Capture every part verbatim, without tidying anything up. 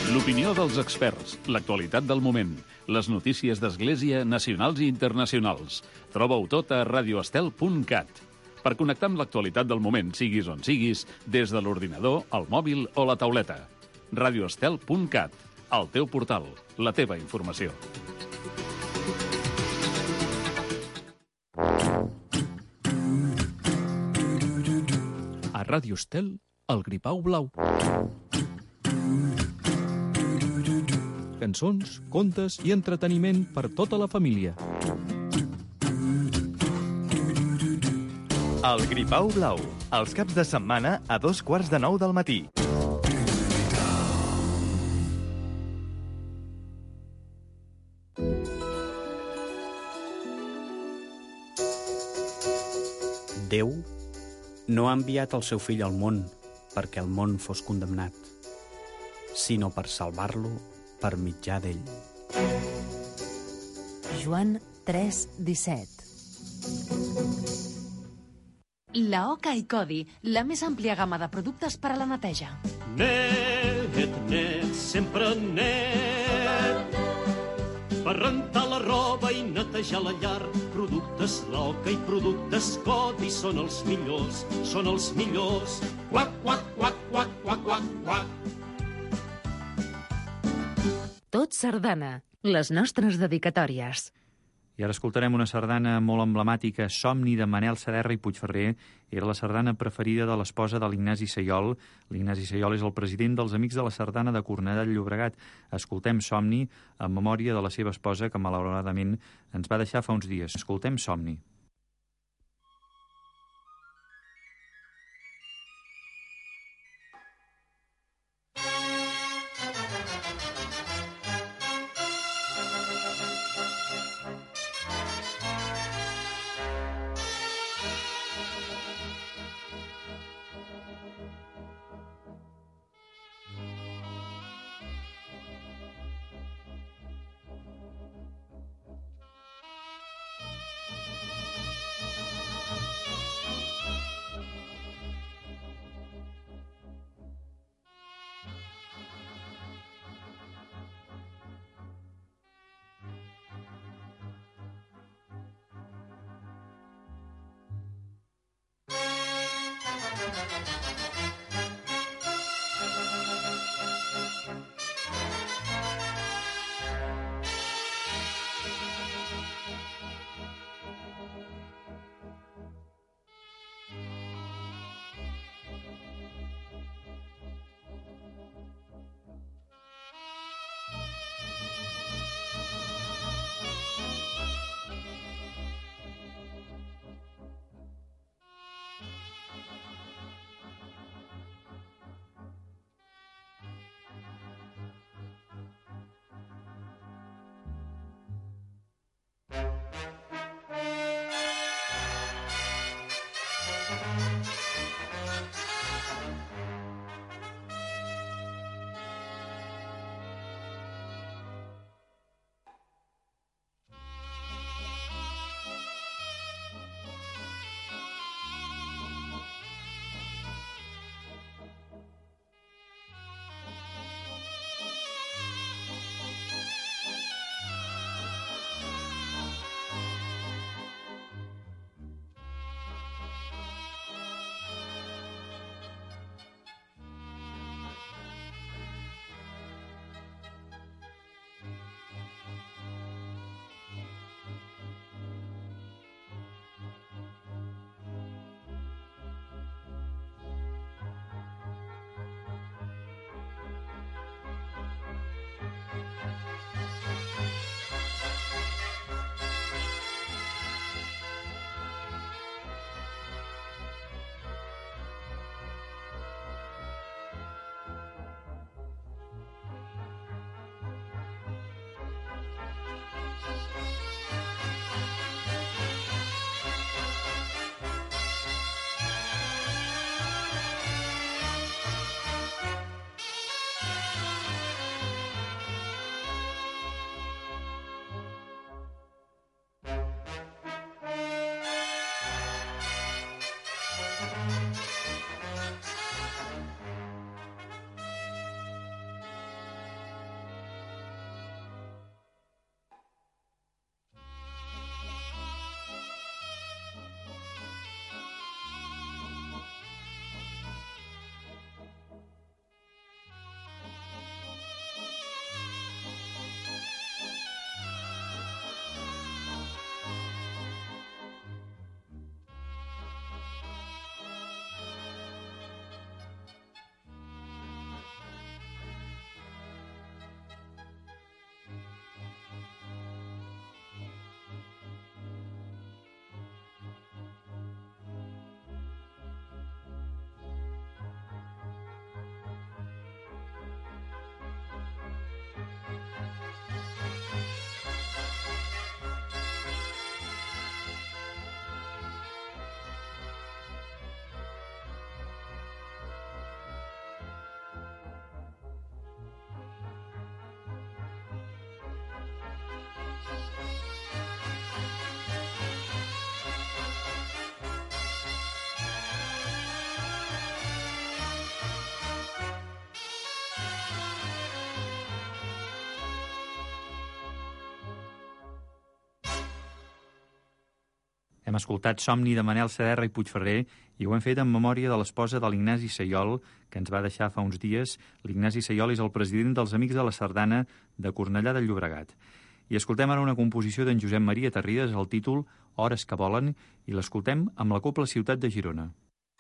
L'opinió dels experts, l'actualitat del moment, les notícies d'Església nacionals i internacionals. Troba-ho tot a radio estel punt cat. Per connectar amb l'actualitat del moment, siguis on siguis, des de l'ordinador, el mòbil o la tauleta. radio estel punt cat, el teu portal, la teva informació. A Ràdio Estel, el Gripau Blau. Cançons, contes i entreteniment per tota la família. El Gripau Blau, els caps de setmana a dos quarts de nou del matí. Déu no ha enviat el seu fill al món perquè el món fos condemnat, sinó per salvar-lo per mitjà d'ell. Joan tres disset. La Oca i Codi, la més àmplia gamma de productes per a la neteja. Net, net, sempre net. Per rentar la roba i netejar la llar, productes L'Oca i productes Codi són els millors, són els millors. Quac, quac, quac, quac, quac, quac, quac. Tot sardana, les nostres dedicatòries. I ara escoltarem una sardana molt emblemàtica, Somni, de Manel Saderra i Puigferrer. Era la sardana preferida de l'esposa de l'Ignasi Saiol. L'Ignasi Saiol és el president dels Amics de la Sardana de Cornellà de Llobregat. Escoltem Somni en memòria de la seva esposa, que malauradament ens va deixar fa uns dies. Escoltem Somni. Hem escoltat Somni de Manel Saderra i Puigferrer i ho hem fet en memòria de l'esposa de l'Ignasi Sayol, que ens va deixar fa uns dies. L'Ignasi Sayol és el president dels Amics de la Sardana de Cornellà de Llobregat. I escoltem ara una composició d'en Josep Maria Tarrides, el títol Hores que volen, i l'escoltem amb la Cobla Ciutat de Girona.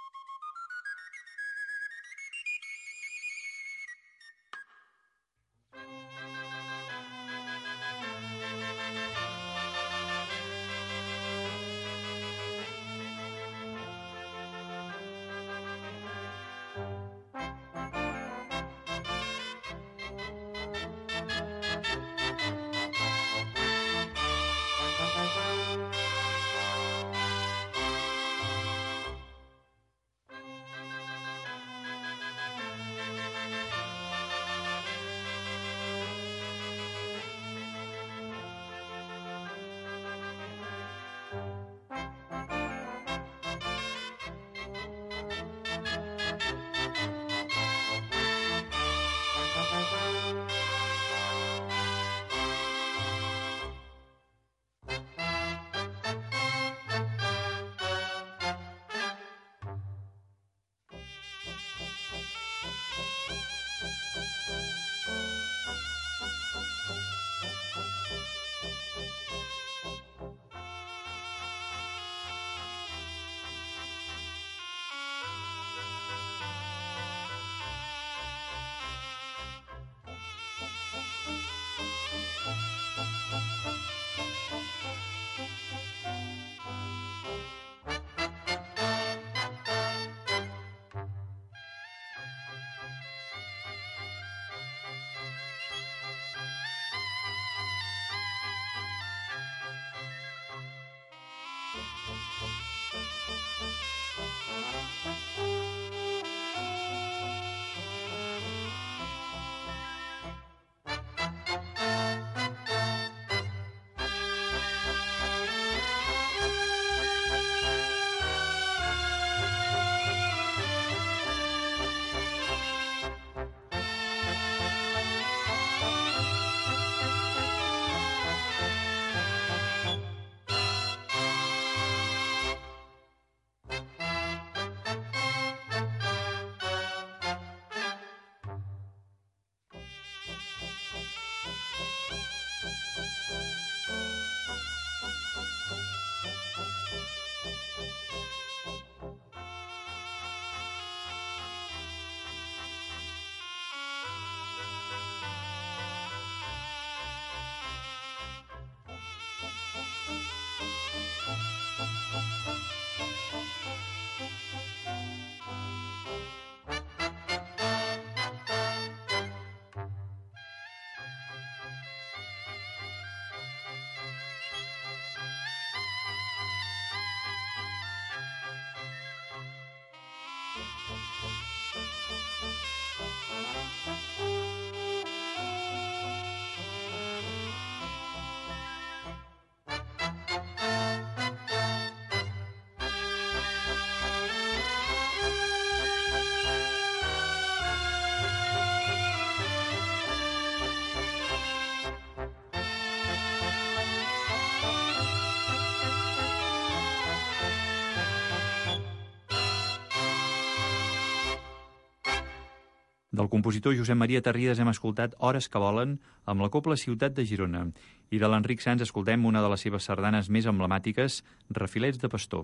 Del compositor Josep Maria Tarrides hem escoltat Hores que volen amb la Cobla Ciutat de Girona i de l'Enric Sans escoltem una de les seves sardanes més emblemàtiques, Refilets de pastor.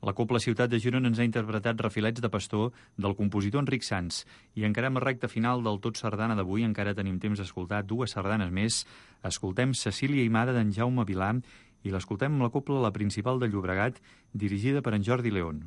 La Cobla Ciutat de Girona ens ha interpretat Refilets de pastor del compositor Enric Sans. I encarem a recta final del Tot Sardana d'avui. Encara tenim temps d'escoltar dues sardanes més. Escoltem Cecília i Mare d'en Jaume Vilà i l'escoltem amb la cobla La Principal de Llobregat, dirigida per en Jordi León.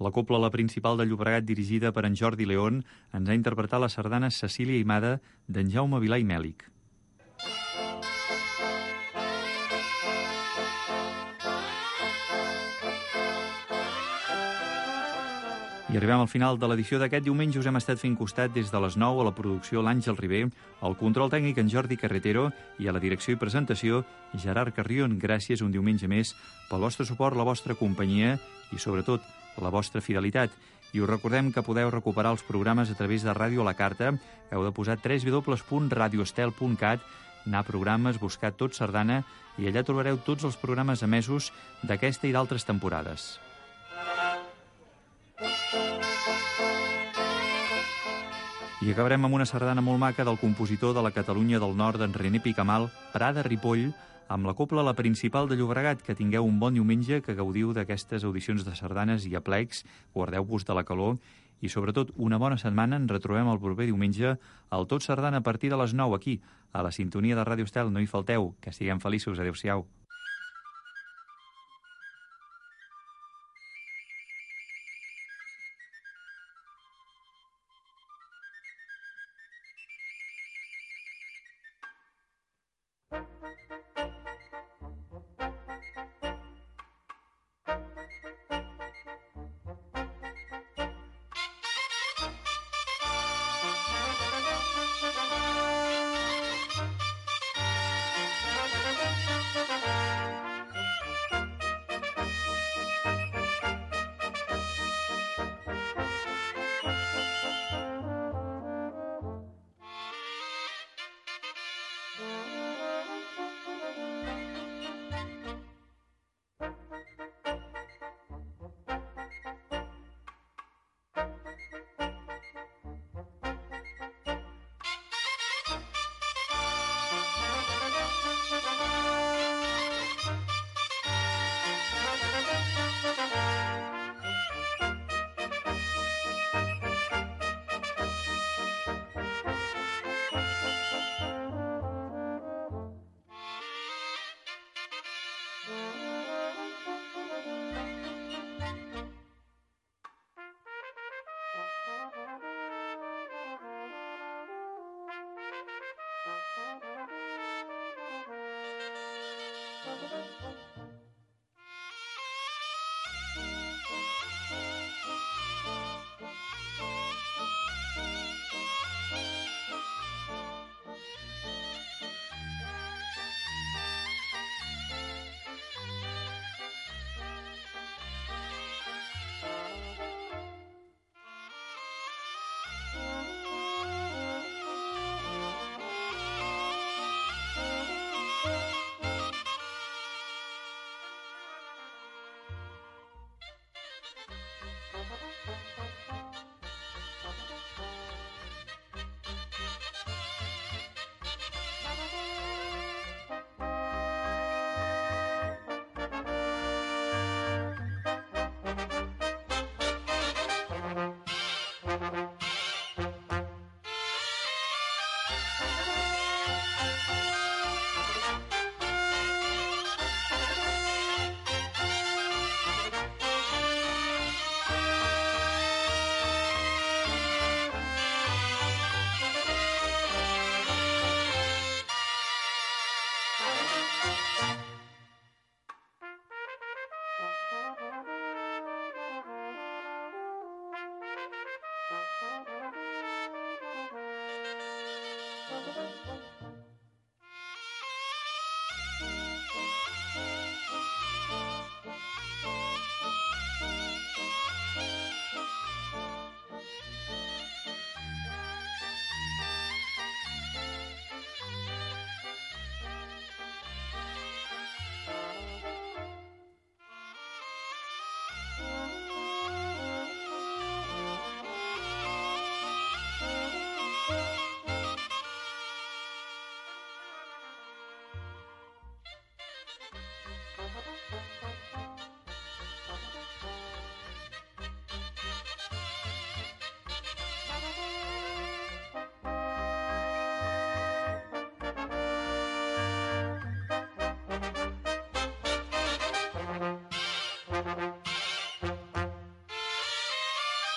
La cobla La Principal de Llobregat, dirigida per en Jordi León, ens ha interpretat la sardana Cecília Imada d'en Jaume Vilà i Mèlic. I arribem al final de l'edició d'aquest diumenge. Us hem estat fent costat des de les nou a la producció l'Àngel Ribé, al control tècnic en Jordi Carretero i a la direcció i presentació Gerard Carrion. Gràcies un diumenge més pel vostre suport, la vostra companyia i, sobretot, la vostra fidelitat. I us recordem que podeu recuperar els programes a través de Ràdio a la Carta. Heu de posar w w w punt radio estel punt cat, anar a programes, buscar Tot Sardana i allà trobareu tots els programes emesos d'aquesta i d'altres temporades. I acabarem amb una sardana molt maca del compositor de la Catalunya del Nord, en René Picamal, Prada Ripoll, amb la cobla La Principal de Llobregat. Que tingueu un bon diumenge, que gaudiu d'aquestes audicions de sardanes i aplecs, guardeu-vos de la calor i, sobretot, una bona setmana. Ens retrobem el proper diumenge al Tot Sardana a partir de les nou aquí, a la sintonia de Ràdio Estel. No hi falteu, que siguem feliços. Adéu-siau.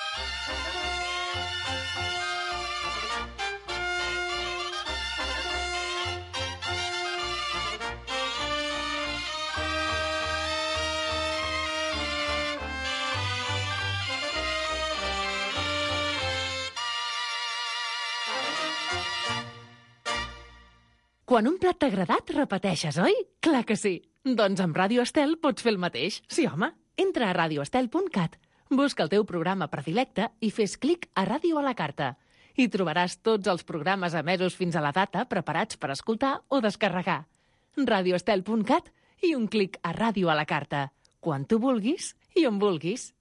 Quan un plat t'ha agradat, repeteixes, oi? Clar que sí. Doncs amb Ràdio Estel pots fer el mateix. Sí, home. Entra a radio estel punt cat, busca el teu programa predilecte i fes clic a Ràdio a la carta. Hi trobaràs tots els programes emesos fins a la data preparats per escoltar o descarregar. radio estel punt cat i un clic a Ràdio a la carta. Quan tu vulguis i on vulguis.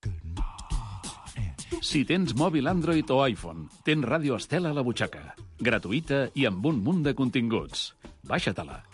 Si tens mòbil Android o iPhone, tens Ràdio Estel a la butxaca. Gratuïta i amb un munt de continguts. Baixa-te-la.